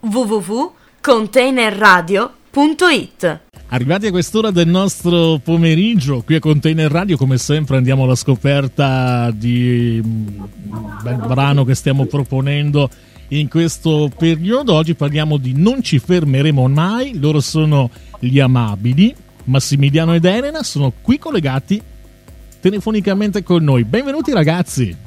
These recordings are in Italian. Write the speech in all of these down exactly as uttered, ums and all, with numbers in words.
w w w punto container radio punto it. Arrivati a quest'ora del nostro pomeriggio, qui a Container Radio, come sempre andiamo alla scoperta di un bel brano che stiamo proponendo in questo periodo. Oggi parliamo di Non ci fermeremo mai. Loro sono gli Amabili, Massimiliano ed Elena, sono qui collegati telefonicamente con noi. Benvenuti ragazzi.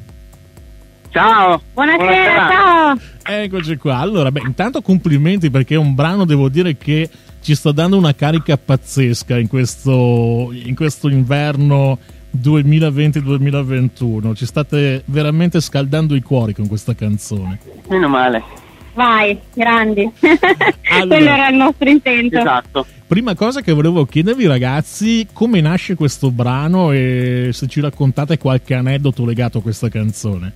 Ciao. Buonasera, Buonasera. ciao. Eccoci qua. Allora, beh, intanto complimenti, perché è un brano, devo dire, che ci sta dando una carica pazzesca in questo, in questo inverno duemilaventi duemilaventuno. Ci state veramente scaldando i cuori con questa canzone. Meno male. Vai, grandi. Allora, Quello era il nostro intento. Esatto. prima cosa che volevo chiedervi ragazzi, come nasce questo brano e se ci raccontate qualche aneddoto legato a questa canzone.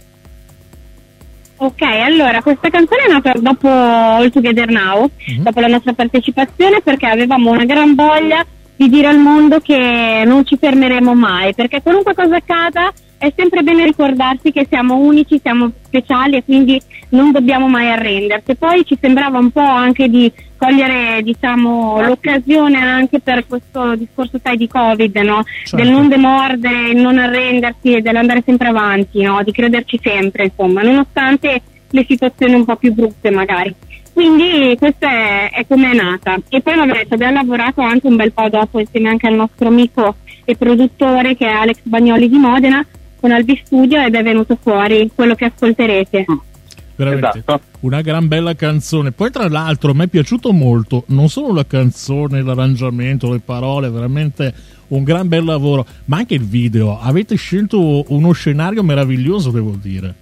Ok, allora questa canzone è nata dopo All Together Now, Mm-hmm. dopo la nostra partecipazione, perché avevamo una gran voglia di dire al mondo che non ci fermeremo mai, perché qualunque cosa accada è sempre bene ricordarsi che siamo unici, siamo speciali e quindi non dobbiamo mai arrenderci. Poi ci sembrava un po' anche di cogliere, diciamo, l'occasione anche per questo discorso, sai, di Covid, no? Certo. Del non demordere, il non arrendersi e dell'andare sempre avanti, no? Di crederci sempre, insomma, nonostante le situazioni un po' più brutte magari. Quindi questa è, è come è nata. E poi vabbè, abbiamo lavorato anche un bel po' dopo insieme anche al nostro amico e produttore che è Alex Bagnoli di Modena con Albi Studio, ed è venuto fuori quello che ascolterete. Veramente Esatto. una gran bella canzone. Poi tra l'altro mi è piaciuto molto non solo la canzone, l'arrangiamento, le parole, veramente un gran bel lavoro, ma anche il video. Avete scelto uno scenario meraviglioso, devo dire.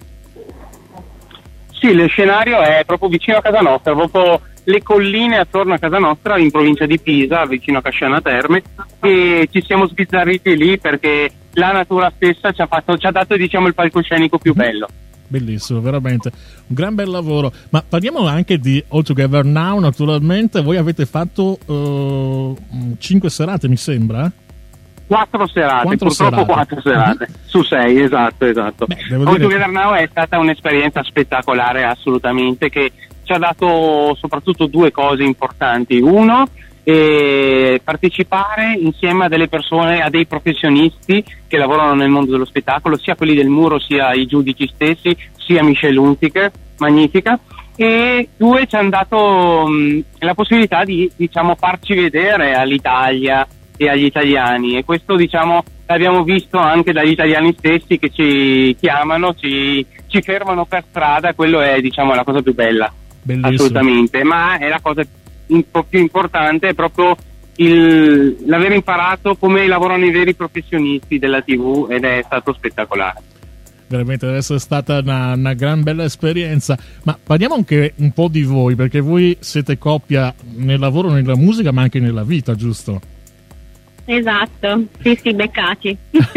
Sì, lo scenario è proprio vicino a casa nostra, proprio le colline attorno a casa nostra in provincia di Pisa, vicino a Casciana Terme, e ci siamo sbizzarriti lì perché la natura stessa ci ha, fatto, ci ha dato, diciamo, il palcoscenico più bello. Bellissimo, veramente un gran bel lavoro. Ma parliamo anche di All Together Now, naturalmente. Voi avete fatto uh, cinque serate, mi sembra? Quattro serate, Quattro purtroppo serate. quattro serate, su sei, esatto, esatto. Beh, devo All dire Together Now è stata un'esperienza spettacolare, assolutamente, che ci ha dato soprattutto due cose importanti. Uno, eh, partecipare insieme a delle persone, a dei professionisti che lavorano nel mondo dello spettacolo, sia quelli del muro, sia i giudici stessi, sia Michelle Hunziker, magnifica. E due, ci hanno dato mh, la possibilità di, diciamo, farci vedere all'Italia e agli italiani, e questo, diciamo, l'abbiamo visto anche dagli italiani stessi che ci chiamano, ci, ci fermano per strada. Quello è, diciamo, la cosa più bella. bellissimo. Assolutamente, ma è la cosa un po' più importante, è proprio il, l'aver imparato come lavorano i veri professionisti della tivù, ed è stato spettacolare. Veramente deve essere stata una, una gran bella esperienza. Ma parliamo anche un po' di voi, perché voi siete coppia nel lavoro, nella musica, ma anche nella vita, giusto? Esatto, sì sì, beccati.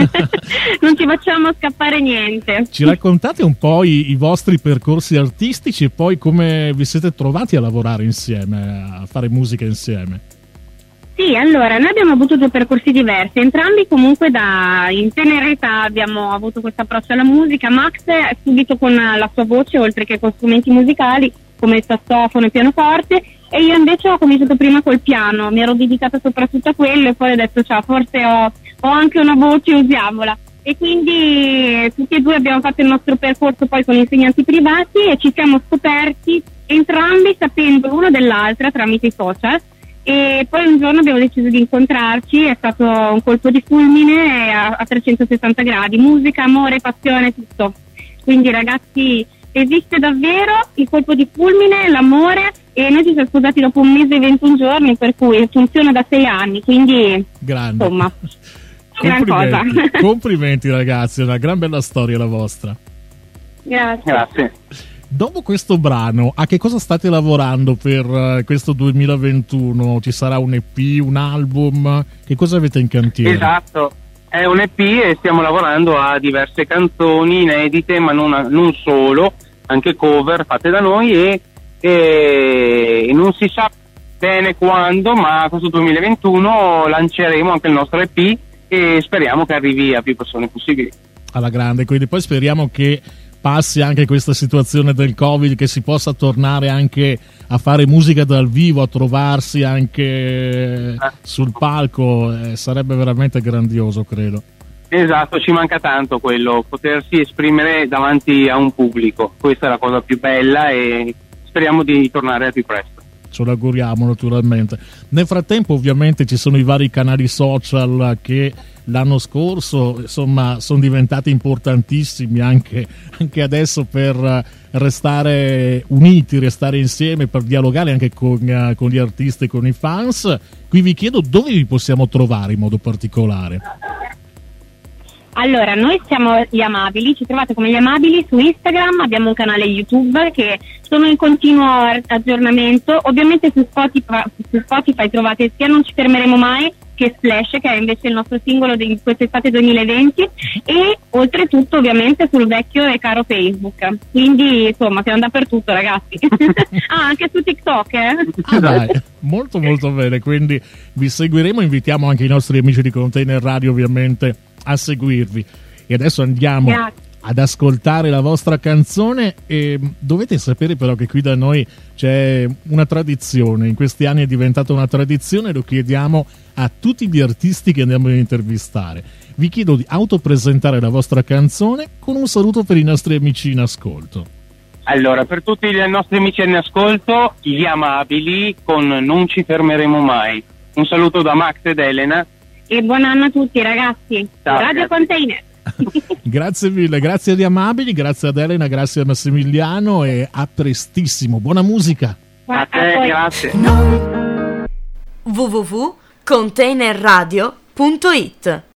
Non ci facciamo scappare niente. Ci raccontate un po' i, i vostri percorsi artistici e poi come vi siete trovati a lavorare insieme, a fare musica insieme? Sì, allora, noi abbiamo avuto due percorsi diversi, entrambi comunque da in tenera età abbiamo avuto questo approccio alla musica. Max subito con la sua voce, oltre che con strumenti musicali come il sassofono e il pianoforte, e io invece ho cominciato prima col piano, mi ero dedicata soprattutto a quello e poi ho detto ciao, forse ho, ho anche una voce, usiamola. E quindi tutti e due abbiamo fatto il nostro percorso poi con insegnanti privati e ci siamo scoperti entrambi sapendo l'uno dell'altra tramite i social. E poi un giorno abbiamo deciso di incontrarci, è stato un colpo di fulmine a, a trecentosessanta gradi, musica, amore, passione, tutto. Quindi ragazzi, esiste davvero il colpo di fulmine, l'amore, e noi ci siamo sposati dopo un mese e ventuno giorni, per cui funziona da sei anni, quindi Grande. insomma, gran cosa. Complimenti, complimenti ragazzi, è una gran bella storia la vostra. Grazie. Grazie. Dopo questo brano, a che cosa state lavorando per uh, questo duemilaventuno? Ci sarà un E P, un album? Che cosa avete in cantiere? Esatto, è un E P e stiamo lavorando a diverse canzoni inedite, ma non, a, non solo, anche cover fatte da noi, e, e non si sa bene quando, ma questo duemilaventuno lanceremo anche il nostro E P e speriamo che arrivi a più persone possibili. Alla grande, quindi poi speriamo che passi anche questa situazione del Covid, che si possa tornare anche a fare musica dal vivo, a trovarsi anche sul palco, eh, sarebbe veramente grandioso, credo. Esatto, ci manca tanto quello, potersi esprimere davanti a un pubblico, questa è la cosa più bella e speriamo di tornare al più presto. Ce lo auguriamo naturalmente. Nel frattempo ovviamente ci sono i vari canali social che l'anno scorso insomma sono diventati importantissimi anche, anche adesso per restare uniti, restare insieme, per dialogare anche con, con gli artisti e con i fans. Qui vi chiedo dove vi possiamo trovare in modo particolare. Allora, noi siamo Gli Amabili, ci trovate come Gli Amabili su Instagram, abbiamo un canale YouTube che sono in continuo aggiornamento, ovviamente su Spotify, su Spotify trovate sia Non ci fermeremo mai che Splash, che è invece il nostro singolo di quest'estate duemilaventi, e oltretutto ovviamente sul vecchio e caro Facebook, quindi insomma siamo dappertutto, ragazzi. Ah, anche su TikTok, eh? Ah, dai, molto molto bene, quindi vi seguiremo, invitiamo anche i nostri amici di Container Radio ovviamente a seguirvi. E adesso andiamo Grazie. ad ascoltare la vostra canzone. E dovete sapere però che qui da noi c'è una tradizione, in questi anni è diventata una tradizione, lo chiediamo a tutti gli artisti che andiamo a intervistare. Vi chiedo di autopresentare la vostra canzone con un saluto per i nostri amici in ascolto. Allora, per tutti i nostri amici in ascolto, Gli Amabili con Non ci fermeremo mai. Un saluto da Max ed Elena. E buon anno a tutti, ragazzi. Ciao, Radio grazie. Container. Grazie mille, grazie agli Amabili, grazie ad Elena, grazie a Massimiliano e a prestissimo. Buona musica. A te, grazie. w w w punto container radio punto it